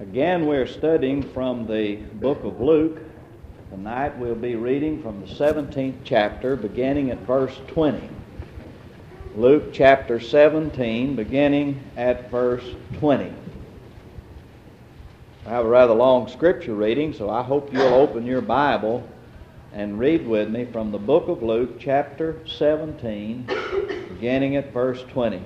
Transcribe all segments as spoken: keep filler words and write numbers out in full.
Again, we're studying from the book of Luke. Tonight we'll be reading from the seventeenth chapter, beginning at verse twenty. Luke chapter seventeen, beginning at verse twenty. I have a rather long scripture reading, so I hope you'll open your Bible and read with me from the book of Luke chapter seventeen, beginning at verse twenty.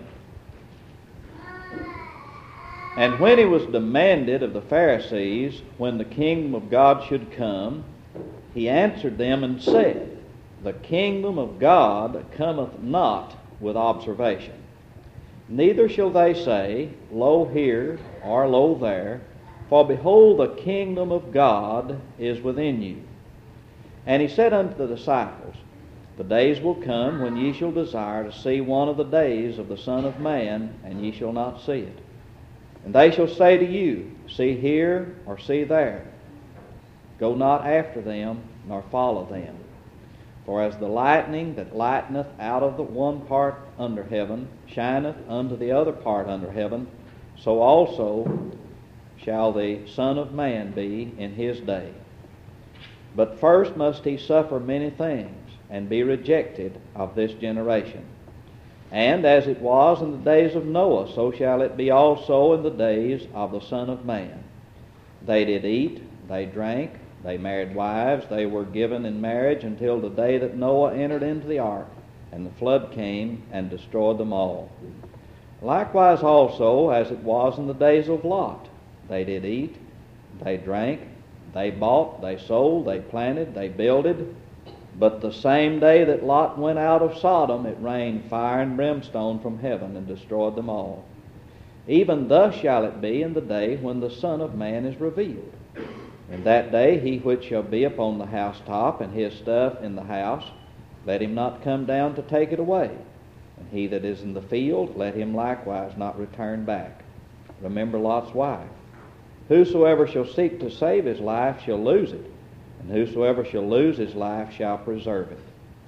And when he was demanded of the Pharisees when the kingdom of God should come, he answered them and said, The kingdom of God cometh not with observation. Neither shall they say, Lo here, or Lo there, for behold, the kingdom of God is within you. And he said unto the disciples, The days will come when ye shall desire to see one of the days of the Son of Man, and ye shall not see it. And they shall say to you, See here, or see there. Go not after them, nor follow them. For as the lightning that lighteneth out of the one part under heaven shineth unto the other part under heaven, so also shall the Son of Man be in his day. But first must he suffer many things, and be rejected of this generation. And as it was in the days of Noah, so shall it be also in the days of the Son of Man. They did eat, they drank, they married wives, they were given in marriage until the day that Noah entered into the ark, and the flood came and destroyed them all. Likewise also, as it was in the days of Lot, they did eat, they drank, they bought, they sold, they planted, they builded. But the same day that Lot went out of Sodom, it rained fire and brimstone from heaven and destroyed them all. Even thus shall it be in the day when the Son of Man is revealed. In that day he which shall be upon the housetop, and his stuff in the house, let him not come down to take it away. And he that is in the field, let him likewise not return back. Remember Lot's wife. Whosoever shall seek to save his life shall lose it. And whosoever shall lose his life shall preserve it.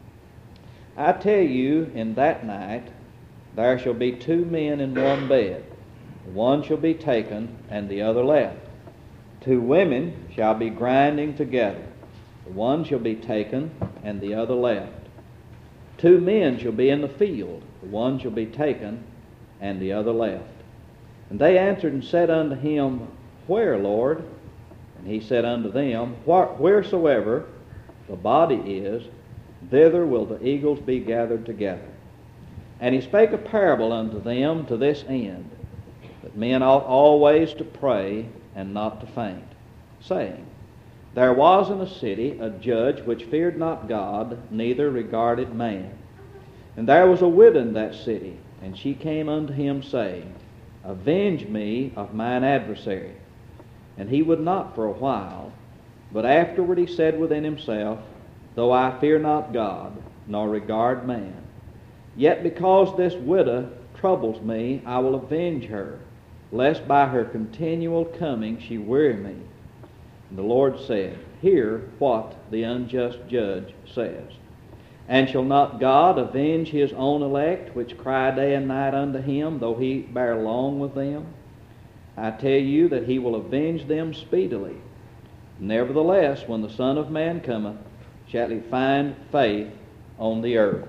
I tell you, in that night there shall be two men in one bed. One shall be taken, and the other left. Two women shall be grinding together. One shall be taken, and the other left. Two men shall be in the field. One shall be taken, and the other left. And they answered and said unto him, Where, Lord? And he said unto them, Wheresoever the body is, thither will the eagles be gathered together. And he spake a parable unto them to this end, that men ought always to pray and not to faint, saying, There was in a city a judge which feared not God, neither regarded man. And there was a widow in that city, and she came unto him, saying, Avenge me of mine adversary. And he would not for a while, but afterward he said within himself, Though I fear not God, nor regard man, yet because this widow troubles me, I will avenge her, lest by her continual coming she weary me. And the Lord said, Hear what the unjust judge says. And shall not God avenge his own elect, which cry day and night unto him, though he bear long with them? I tell you that he will avenge them speedily. Nevertheless, when the Son of Man cometh, shall he find faith on the earth.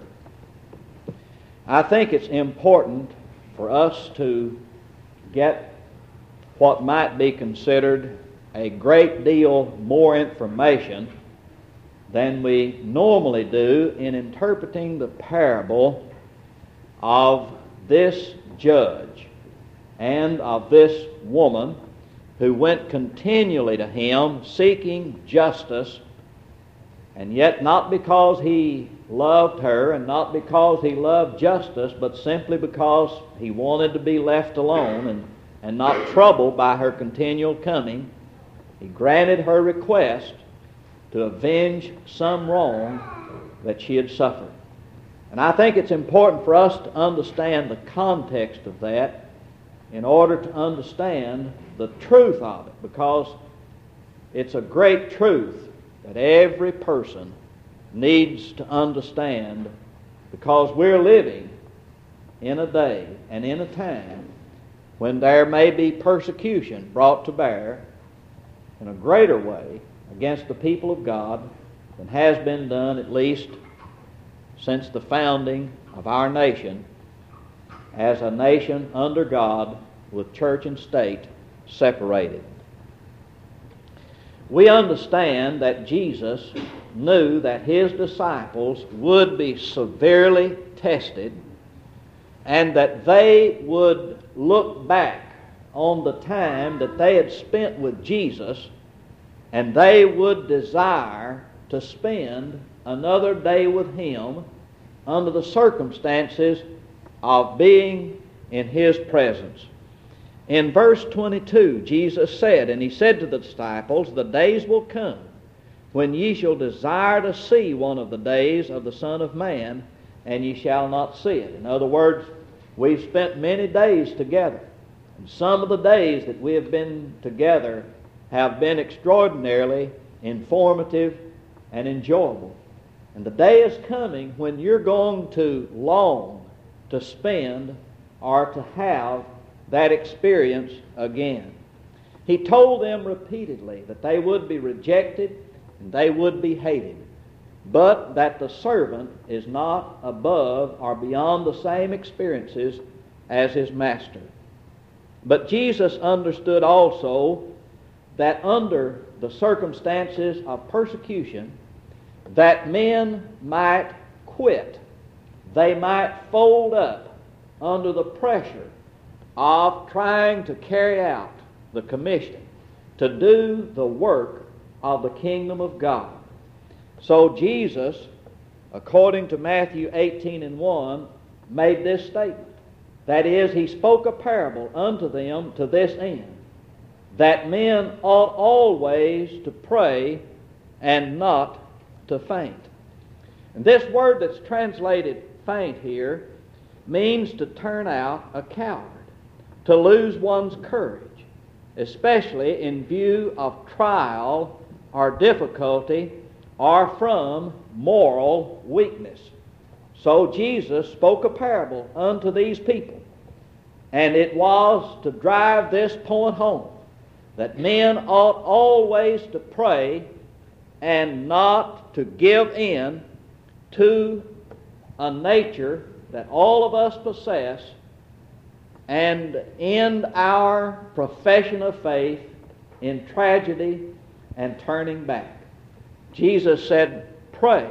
I think it's important for us to get what might be considered a great deal more information than we normally do in interpreting the parable of this judge and of this woman who went continually to him seeking justice, and yet not because he loved her and not because he loved justice, but simply because he wanted to be left alone and, and not troubled by her continual coming. He granted her request to avenge some wrong that she had suffered. And I think it's important for us to understand the context of that in order to understand the truth of it, because it's a great truth that every person needs to understand, because we're living in a day and in a time when there may be persecution brought to bear in a greater way against the people of God than has been done at least since the founding of our nation as a nation under God with church and state separated. We understand that Jesus knew that his disciples would be severely tested and that they would look back on the time that they had spent with Jesus, and they would desire to spend another day with him under the circumstances of being in his presence. In verse twenty-two, Jesus said, and he said to the disciples, "The days will come when ye shall desire to see one of the days of the Son of Man, and ye shall not see it." In other words, we've spent many days together. And some of the days that we have been together have been extraordinarily informative and enjoyable. And the day is coming when you're going to long to spend or to have that experience again. He told them repeatedly that they would be rejected and they would be hated, but that the servant is not above or beyond the same experiences as his master. But Jesus understood also that under the circumstances of persecution, that men might quit. They might fold up under the pressure of trying to carry out the commission to do the work of the kingdom of God. So Jesus, according to Matthew eighteen and one, made this statement. That is, he spoke a parable unto them to this end, that men ought always to pray and not to faint. And this word that's translated faint here means to turn out a coward, to lose one's courage, especially in view of trial or difficulty or from moral weakness. So Jesus spoke a parable unto these people, and it was to drive this point home, that men ought always to pray and not to give in to a nature that all of us possess and end our profession of faith in tragedy and turning back. Jesus said, pray.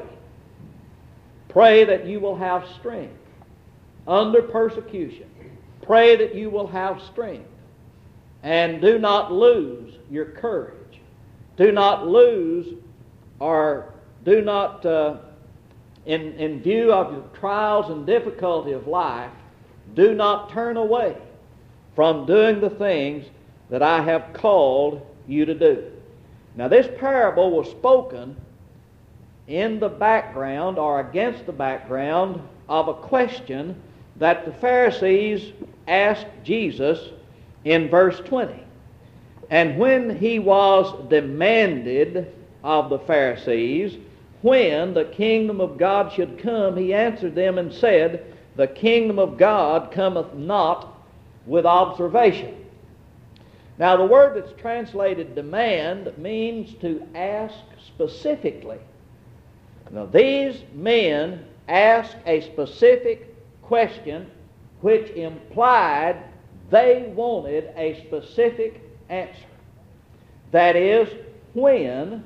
Pray that you will have strength under persecution. Pray that you will have strength. And do not lose your courage. Do not lose or do not, uh, in, in view of your trials and difficulty of life, do not turn away from doing the things that I have called you to do. Now, this parable was spoken in the background or against the background of a question that the Pharisees asked Jesus in verse twenty. And when he was demanded of the Pharisees when the kingdom of God should come, he answered them and said, the kingdom of God cometh not with observation. Now, the word that's translated demand means to ask specifically. Now, these men asked a specific question which implied they wanted a specific answer. That is, when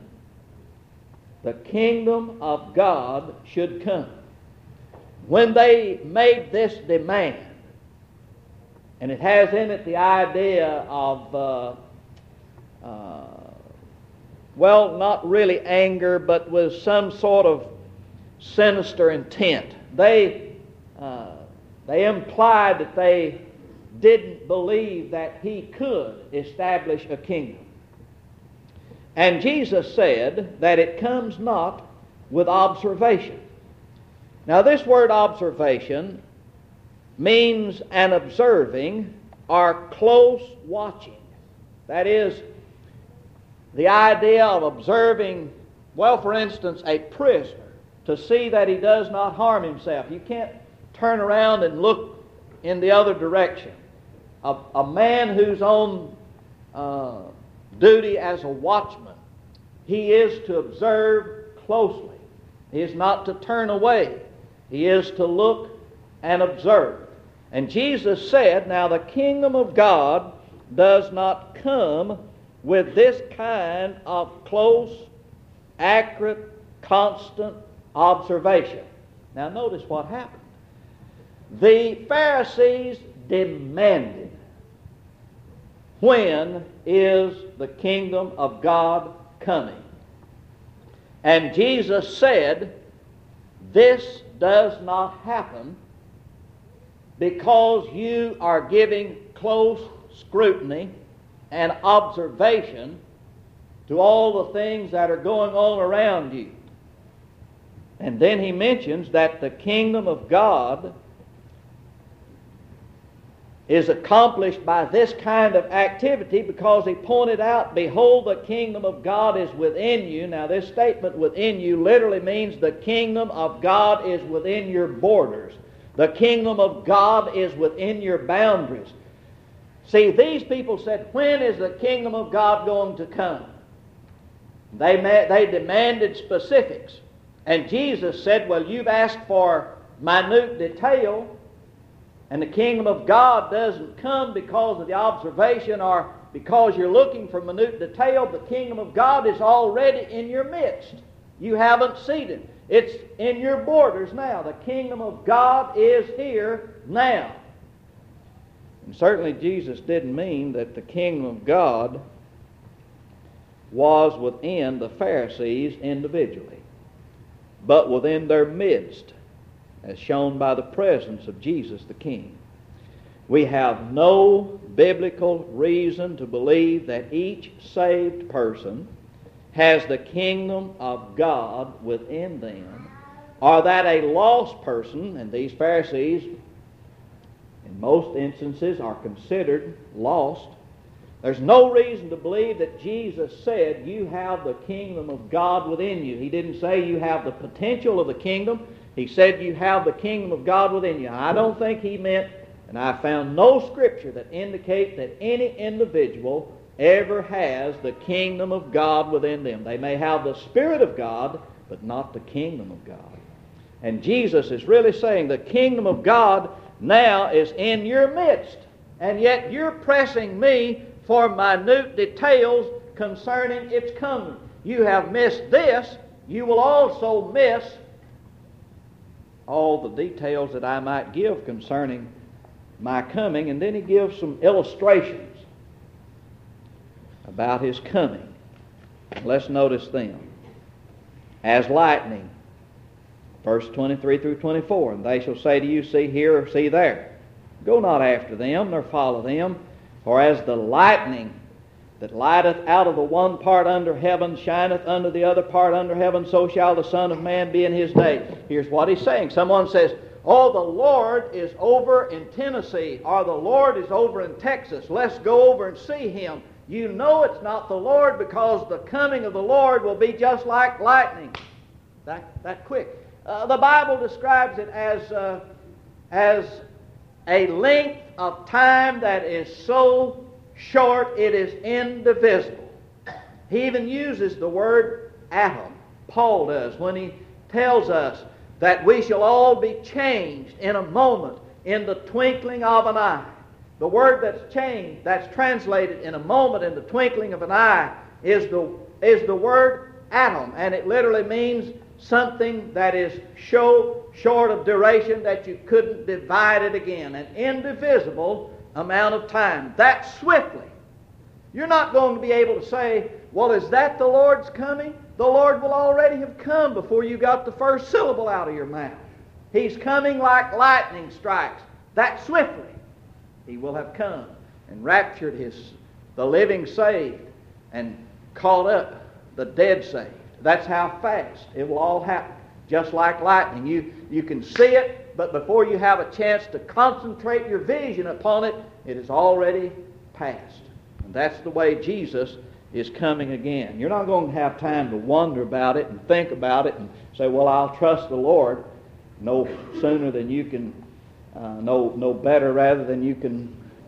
the kingdom of God should come. When they made this demand, and it has in it the idea of, uh, uh, well, not really anger, but with some sort of sinister intent. They, uh, they implied that they didn't believe that he could establish a kingdom. And Jesus said that it comes not with observation. Now, this word observation means an observing or close watching. That is, the idea of observing, well, for instance, a prisoner to see that he does not harm himself. You can't turn around and look in the other direction. a, a man who's on uh, duty as a watchman, he is to observe closely. He is not to turn away. He is to look and observe. And Jesus said, now the kingdom of God does not come with this kind of close, accurate, constant observation. Now notice what happened. The Pharisees demanded, when is the kingdom of God coming? And Jesus said, this does not happen because you are giving close scrutiny and observation to all the things that are going on around you. And then he mentions that the kingdom of God is accomplished by this kind of activity, because he pointed out, behold, the kingdom of God is within you. Now this statement, within you, literally means the kingdom of God is within your borders. The kingdom of God is within your boundaries. See, these people said, when is the kingdom of God going to come? They, they demanded specifics. And Jesus said, well, you've asked for minute detail, and the kingdom of God doesn't come because of the observation or because you're looking for minute detail. The kingdom of God is already in your midst. You haven't seen it. It's in your borders now. The kingdom of God is here now. And certainly Jesus didn't mean that the kingdom of God was within the Pharisees individually, but within their midst, as shown by the presence of Jesus the King. We have no biblical reason to believe that each saved person has the kingdom of God within them, or that a lost person, and these Pharisees in most instances are considered lost, there's no reason to believe that Jesus said you have the kingdom of God within you. He didn't say you have the potential of the kingdom. He said you have the kingdom of God within you. I don't think he meant, and I found no scripture that indicate that any individual ever has the kingdom of God within them. They may have the Spirit of God, but not the kingdom of God. And Jesus is really saying the kingdom of God now is in your midst, and yet you're pressing me for minute details concerning its coming. You have missed this, you will also miss all the details that I might give concerning my coming. And then he gives some illustrations about his coming. Let's notice them. As lightning, verse twenty-three through twenty-four, and they shall say to you, see here or see there. Go not after them, nor follow them. For as the lightning that lighteth out of the one part under heaven shineth unto the other part under heaven, so shall the Son of Man be in his day. Here's what he's saying. Someone says, oh, the Lord is over in Tennessee, or the Lord is over in Texas. Let's go over and see him. You know it's not the Lord, because the coming of the Lord will be just like lightning. That, that quick. Uh, the Bible describes it as, uh, as a length of time that is so short it is indivisible. He even uses the word atom. Paul does when he tells us that we shall all be changed in a moment, in the twinkling of an eye. The word that's changed, that's translated in a moment, in the twinkling of an eye, is the, is the word atom, and it literally means something that is so short of duration that you couldn't divide it again. An indivisible amount of time. That swiftly. You're not going to be able to say, well, is that the Lord's coming? The Lord will already have come before you got the first syllable out of your mouth. He's coming like lightning strikes. That swiftly he will have come and raptured his the living saved and caught up the dead saved. That's how fast it will all happen. Just like lightning. You, you can see it, but before you have a chance to concentrate your vision upon it, it is already past. And that's the way Jesus is coming again. You're not going to have time to wonder about it and think about it and say, well, I'll trust the Lord no sooner than you can, uh, no, no better rather than you can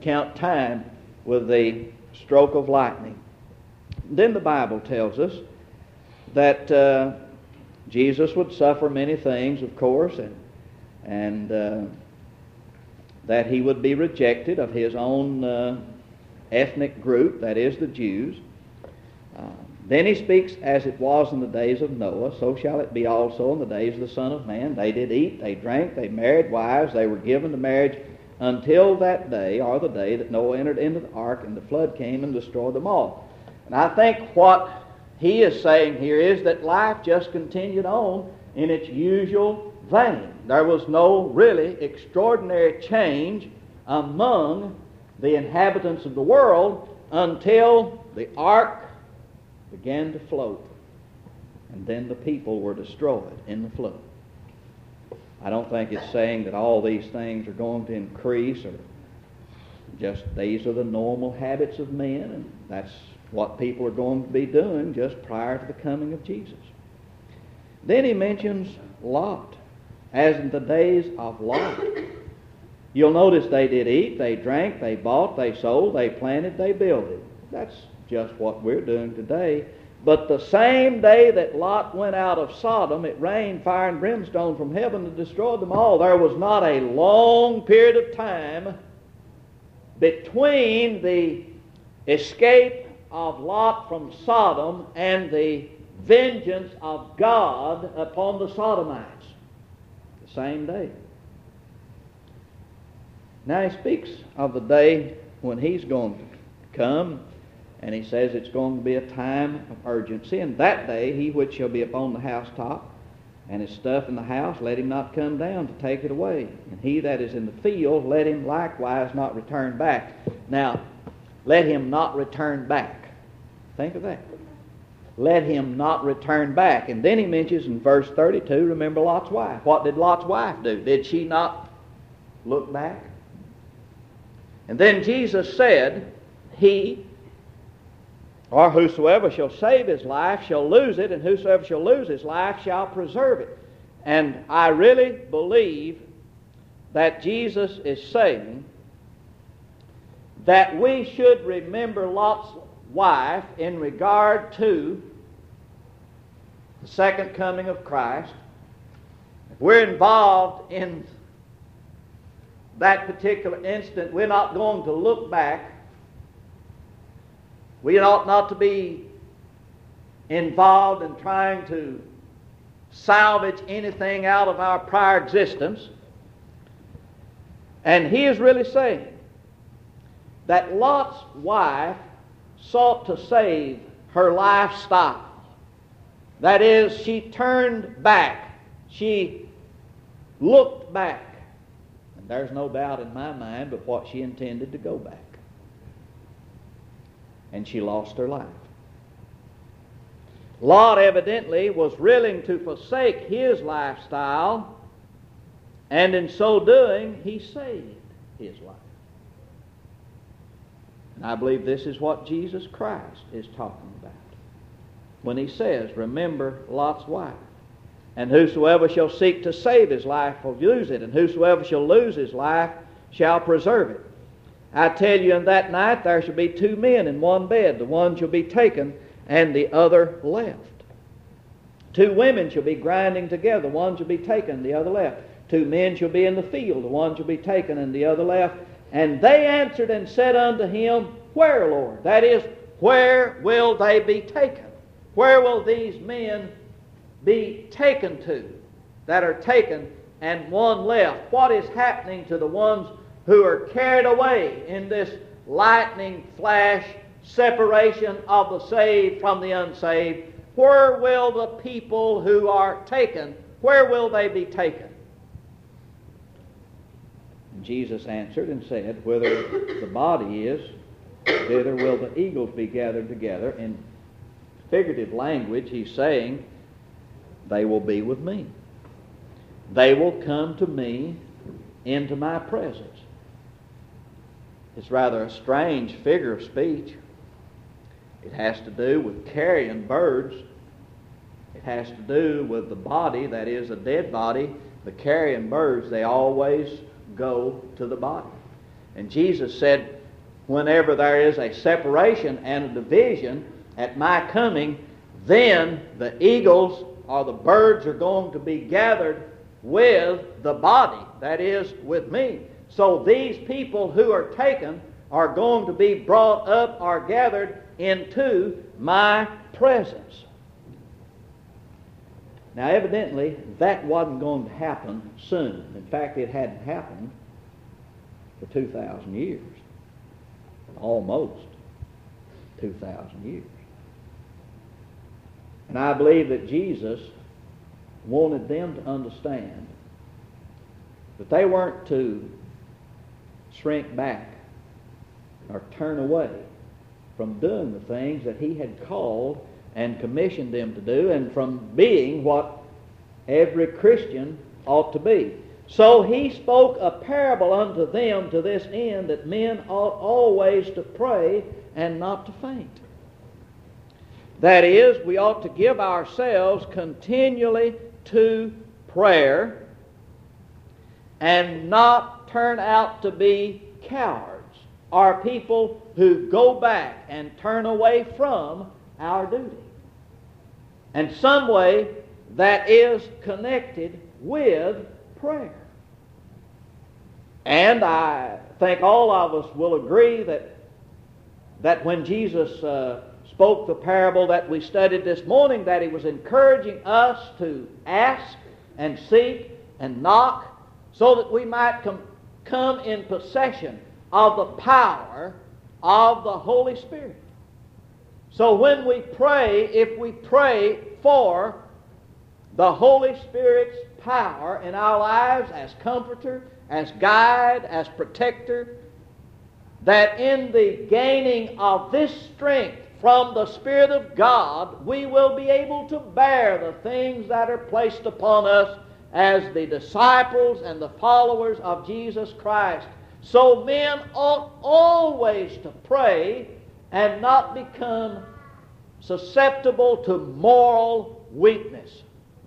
count time with the stroke of lightning. Then the Bible tells us that uh, Jesus would suffer many things, of course, and, and uh, that he would be rejected of his own uh, ethnic group, that is, the Jews. Uh, then he speaks, as it was in the days of Noah, so shall it be also in the days of the Son of Man. They did eat, they drank, they married wives, they were given to marriage until that day, or the day that Noah entered into the ark, and the flood came and destroyed them all. And I think what he is saying here is that life just continued on in its usual vein. There was no really extraordinary change among the inhabitants of the world until the ark began to float, and then the people were destroyed in the flood. I don't think it's saying that all these things are going to increase, or just these are the normal habits of men, and that's what people are going to be doing just prior to the coming of Jesus. Then he mentions Lot, as in the days of Lot. You'll notice they did eat, they drank, they bought, they sold, they planted, they builded. That's just what we're doing today. But the same day that Lot went out of Sodom, it rained fire and brimstone from heaven to destroy them all. There was not a long period of time between the escape of Lot from Sodom and the vengeance of God upon the Sodomites. The same day. Now he speaks of the day when he's going to come, and he says it's going to be a time of urgency. And that day he which shall be upon the housetop, and his stuff in the house, let him not come down to take it away. And he that is in the field, let him likewise not return back. Now, let him not return back. Think of that. Let him not return back. And then he mentions in verse thirty-two, remember Lot's wife. What did Lot's wife do? Did she not look back? And then Jesus said, he, or whosoever shall save his life shall lose it, and whosoever shall lose his life shall preserve it. And I really believe that Jesus is saying that we should remember Lot's wife in regard to the second coming of Christ. If we're involved in that particular instant, we're not going to look back. We ought not to be involved in trying to salvage anything out of our prior existence. And he is really saying that Lot's wife sought to save her lifestyle. That is, she turned back. She looked back. And there's no doubt in my mind but what she intended to go back. And she lost her life. Lot evidently was willing to forsake his lifestyle, and in so doing, he saved his life. And I believe this is what Jesus Christ is talking about when he says, remember Lot's wife. And whosoever shall seek to save his life will lose it, and whosoever shall lose his life shall preserve it. I tell you, in that night there shall be two men in one bed. The one shall be taken, and the other left. Two women shall be grinding together. One shall be taken, the other left. Two men shall be in the field. The one shall be taken, and the other left. And they answered and said unto him, Where, Lord? That is, where will they be taken? Where will these men be taken to that are taken and one left? What is happening to the ones who are carried away in this lightning flash separation of the saved from the unsaved? Where will the people who are taken, where will they be taken? And Jesus answered and said, Whither the body is, thither will the eagles be gathered together. In figurative language, he's saying, they will be with me. They will come to me into my presence. It's rather a strange figure of speech. It has to do with carrion birds. It has to do with the body, that is a dead body. The carrion birds, they always go to the body. And Jesus said, whenever there is a separation and a division at my coming, then the eagles or the birds are going to be gathered with the body, that is, with me. So these people who are taken are going to be brought up or gathered into my presence. Now, evidently, that wasn't going to happen soon. In fact, it hadn't happened for two thousand years. Almost two thousand years. And I believe that Jesus wanted them to understand that they weren't to shrink back or turn away from doing the things that He had called and commissioned them to do, and from being what every Christian ought to be. So He spoke a parable unto them to this end, that men ought always to pray and not to faint. That is, we ought to give ourselves continually to prayer and not turn out to be cowards or people who go back and turn away from our duty. And some way that is connected with prayer. And I think all of us will agree that, that when Jesus uh, spoke the parable that we studied this morning, that He was encouraging us to ask and seek and knock so that we might com- come in possession of the power of the Holy Spirit. So when we pray, if we pray for the Holy Spirit's power in our lives as comforter, as guide, as protector, that in the gaining of this strength from the Spirit of God, we will be able to bear the things that are placed upon us as the disciples and the followers of Jesus Christ. So men ought always to pray and not become susceptible to moral weakness.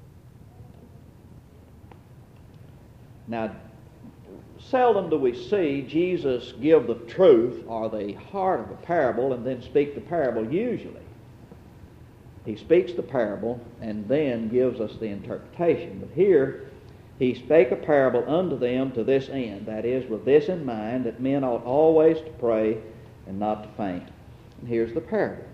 Now, seldom do we see Jesus give the truth or the heart of a parable and then speak the parable. Usually, He speaks the parable and then gives us the interpretation. But here, He spake a parable unto them to this end, that is, with this in mind, that men ought always to pray and not to faint. And here's the parable.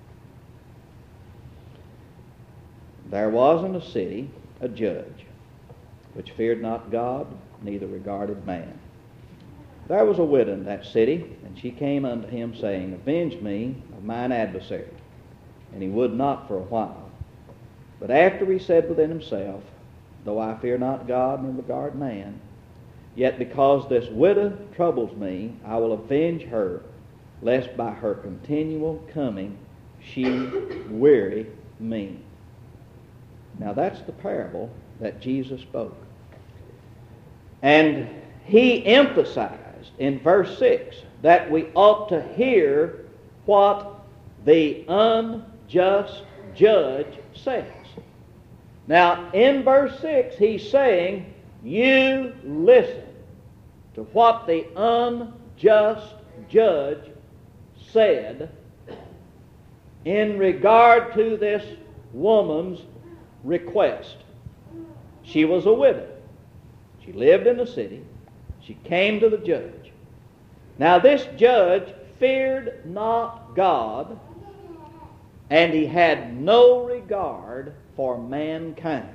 There was in a city a judge, which feared not God, neither regarded man. There was a widow in that city, and she came unto him, saying, Avenge me of mine adversary. And he would not for a while. But after he said within himself, Though I fear not God, nor regard man, yet because this widow troubles me, I will avenge her, lest by her continual coming she weary me. Now that's the parable that Jesus spoke. And He emphasized in verse six that we ought to hear what the unjust judge says. Now in verse six He's saying, you listen to what the unjust judge said in regard to this woman's request. She was a widow. She lived in the city. She came to the judge. Now this judge feared not God, and he had no regard for mankind.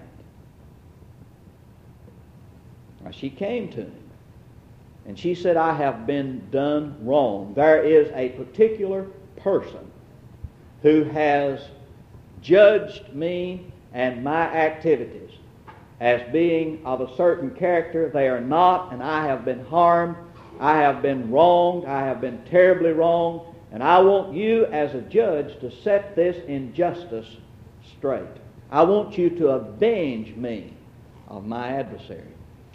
Now she came to him, and she said, I have been done wrong. There is a particular person who has judged me and my activities as being of a certain character. They are not, and I have been harmed. I have been wronged. I have been terribly wronged. And I want you as a judge to set this injustice straight. I want you to avenge me of my adversary.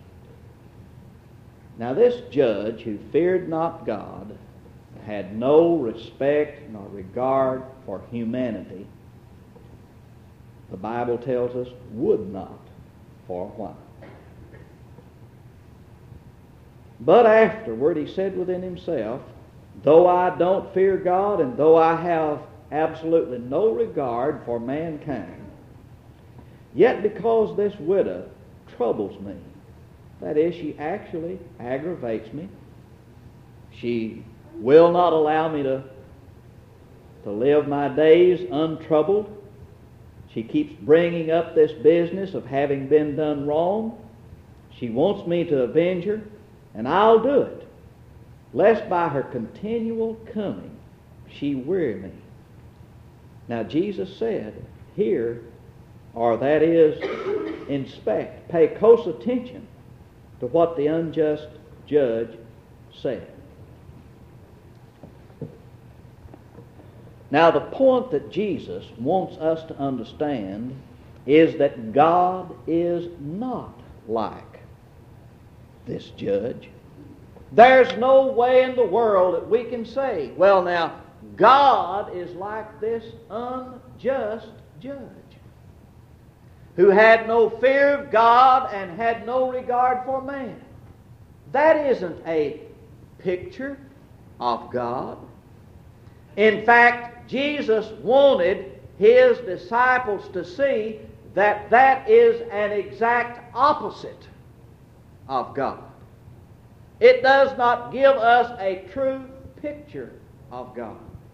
Now this judge who feared not God, had no respect nor regard for humanity, the Bible tells us, would not for a while. But afterward he said within himself, though I don't fear God, and though I have absolutely no regard for mankind, yet because this widow troubles me, that is, she actually aggravates me, she will not allow me to, to live my days untroubled. She keeps bringing up this business of having been done wrong. She wants me to avenge her, and I'll do it, lest by her continual coming she weary me. Now Jesus said here, or that is, inspect, pay close attention to what the unjust judge said. Now the point that Jesus wants us to understand is that God is not like this judge. There's no way in the world that we can say, well now, God is like this unjust judge who had no fear of God and had no regard for man. That isn't a picture of God. In fact, Jesus wanted his disciples to see that that is an exact opposite of God. It does not give us a true picture of God.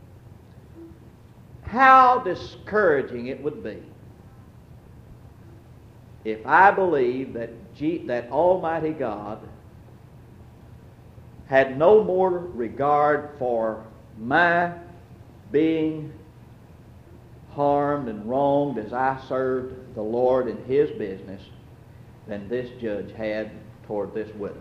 How discouraging it would be if I believed that, G- that Almighty God had no more regard for my being harmed and wronged as I served the Lord in His business than this judge had toward this widow.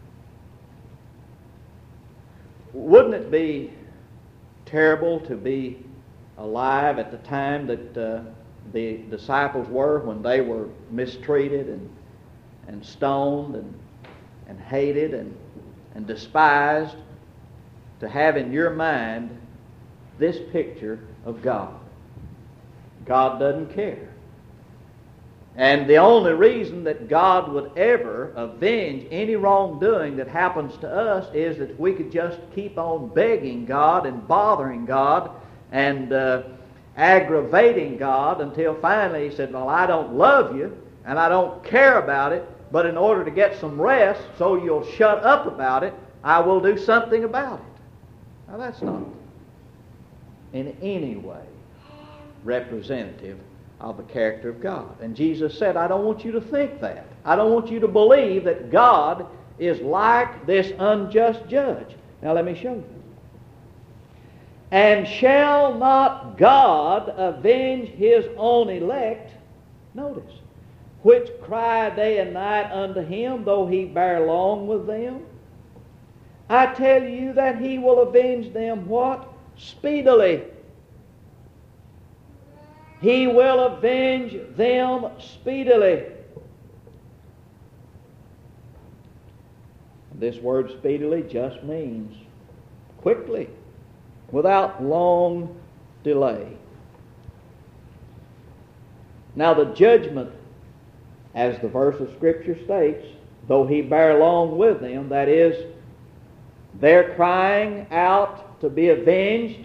Wouldn't it be terrible to be alive at the time that uh, the disciples were, when they were mistreated and and stoned and and hated and and despised, to have in your mind this picture of God? God doesn't care. And the only reason that God would ever avenge any wrongdoing that happens to us is that we could just keep on begging God and bothering God and uh, aggravating God until finally He said, well, I don't love you and I don't care about it, but in order to get some rest so you'll shut up about it, I will do something about it. Now that's not in any way representative of the character of God. And Jesus said, I don't want you to think that. I don't want you to believe that God is like this unjust judge. Now let me show you. And shall not God avenge His own elect, notice, which cry day and night unto Him, though He bear long with them? I tell you that He will avenge them what? Speedily. He will avenge them speedily. This word speedily just means quickly, without long delay. Now the judgment, as the verse of Scripture states, though He bear long with them, that is, they're crying out to be avenged,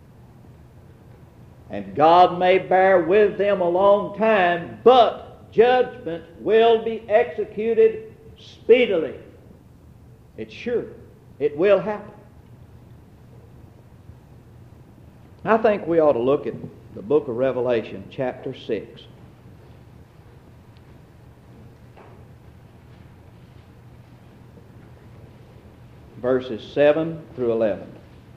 and God may bear with them a long time, but judgment will be executed speedily. It's sure. It will happen. I think we ought to look at the book of Revelation, chapter six. Verses seven through eleven.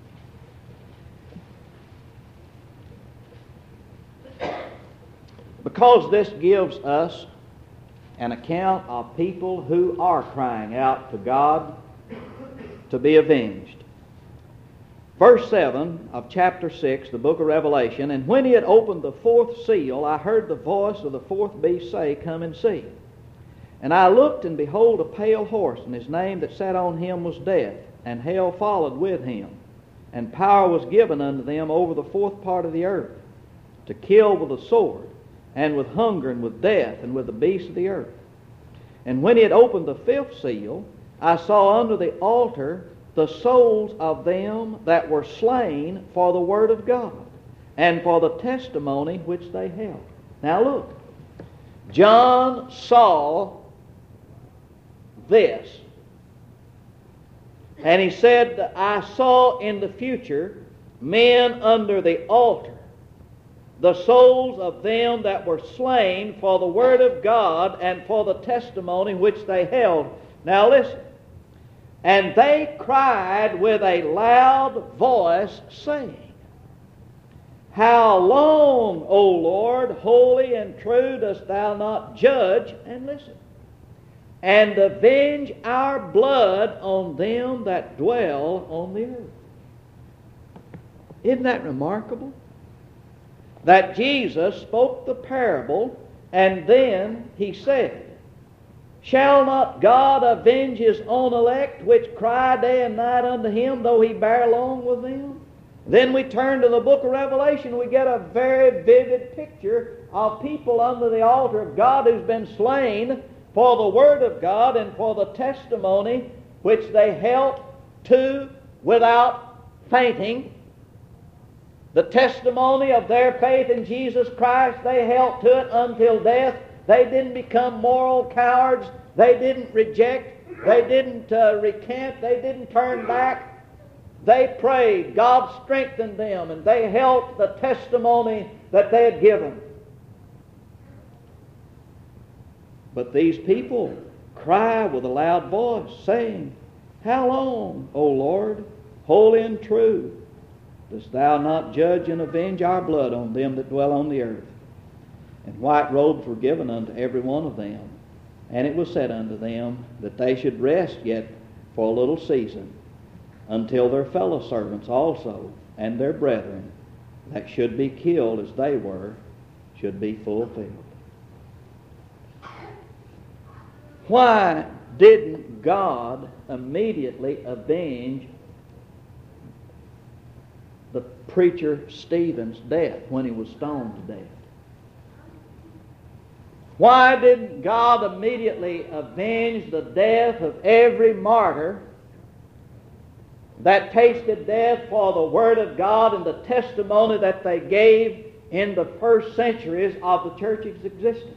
Because this gives us an account of people who are crying out to God to be avenged. Verse seven of chapter six, the book of Revelation, and when He had opened the fourth seal, I heard the voice of the fourth beast say, Come and see. And I looked, and behold, a pale horse, and his name that sat on him was Death, and hell followed with him. And power was given unto them over the fourth part of the earth, to kill with the sword, and with hunger, and with death, and with the beasts of the earth. And when He had opened the fifth seal, I saw under the altar the souls of them that were slain for the word of God and for the testimony which they held. Now look, John saw this, and he said, I saw in the future men under the altar, the souls of them that were slain for the word of God and for the testimony which they held. Now listen. And they cried with a loud voice, saying, How long, O Lord, holy and true, dost thou not judge, and listen, and avenge our blood on them that dwell on the earth? Isn't that remarkable? That Jesus spoke the parable, and then he said, Shall not God avenge his own elect, which cry day and night unto him, though he bear long with them? Then we turn to the book of Revelation. We get a very vivid picture of people under the altar of God who's been slain for the word of God and for the testimony which they held to without fainting. The testimony of their faith in Jesus Christ, they held to it until death. They didn't become moral cowards. They didn't reject. They didn't uh, recant. They didn't turn back. They prayed. God strengthened them, and they held the testimony that they had given. But these people cry with a loud voice, saying, How long, O Lord, holy and true, dost thou not judge and avenge our blood on them that dwell on the earth? And white robes were given unto every one of them. And it was said unto them that they should rest yet for a little season, until their fellow servants also and their brethren that should be killed as they were should be fulfilled. Why didn't God immediately avenge the preacher Stephen's death when he was stoned to death? Why didn't God immediately avenge the death of every martyr that tasted death for the word of God and the testimony that they gave in the first centuries of the church's existence?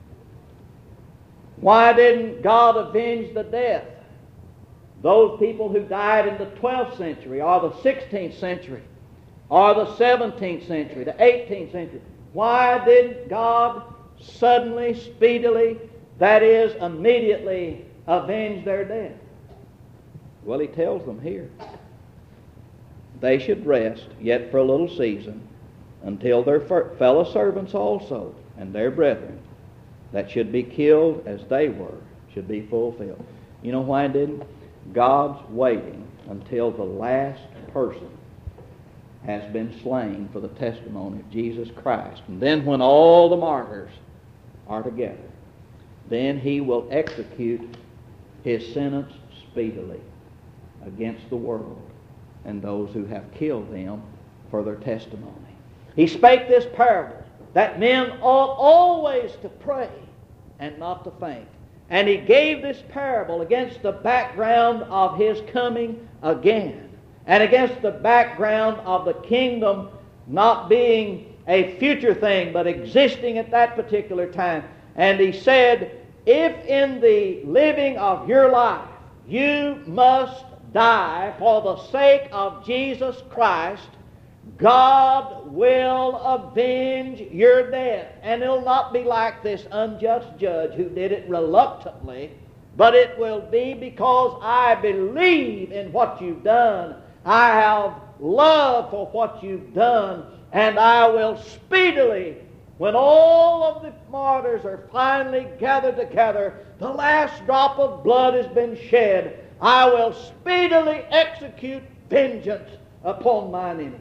Why didn't God avenge the death? Those people who died in the twelfth century or the sixteenth century or the seventeenth century, the eighteenth century. Why didn't God suddenly, speedily, that is, immediately avenge their death? Well, he tells them here. They should rest yet for a little season until their fellow servants also and their brethren that should be killed as they were should be fulfilled. You know why he didn't? God's waiting until the last person has been slain for the testimony of Jesus Christ. And then when all the martyrs are together, then he will execute his sentence speedily against the world and those who have killed them for their testimony. He spake this parable, that men ought always to pray and not to faint. And he gave this parable against the background of his coming again, and against the background of the kingdom not being a future thing, but existing at that particular time. And he said, if in the living of your life you must die for the sake of Jesus Christ, God will avenge your death. And it'll not be like this unjust judge who did it reluctantly, but it will be because I believe in what you've done. I have love for what you've done, and I will speedily, when all of the martyrs are finally gathered together, the last drop of blood has been shed, I will speedily execute vengeance upon mine enemies.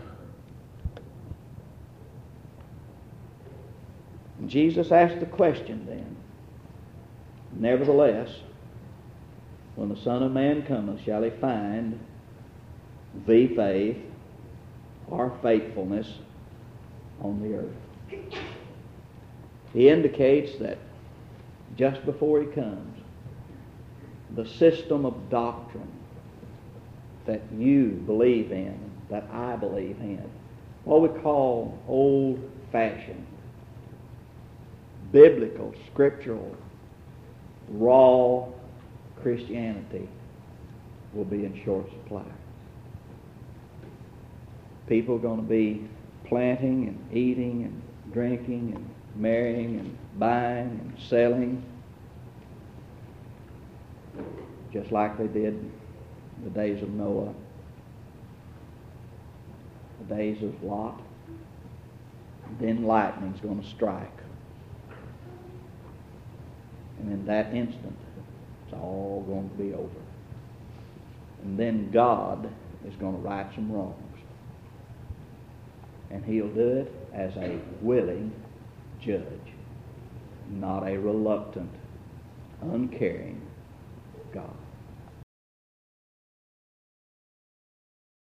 And Jesus asked the question then, nevertheless, when the Son of Man cometh, shall he find the faith or faithfulness on the earth? He indicates that just before he comes, the system of doctrine that you believe in, that I believe in, what we call old-fashioned, biblical, scriptural, raw Christianity will be in short supply. People are going to be planting and eating and drinking and marrying and buying and selling just like they did in the days of Noah, the days of Lot. Then lightning's going to strike. And in that instant, it's all going to be over. And then God is going to right some wrongs. And He'll do it as a willing judge, not a reluctant, uncaring God.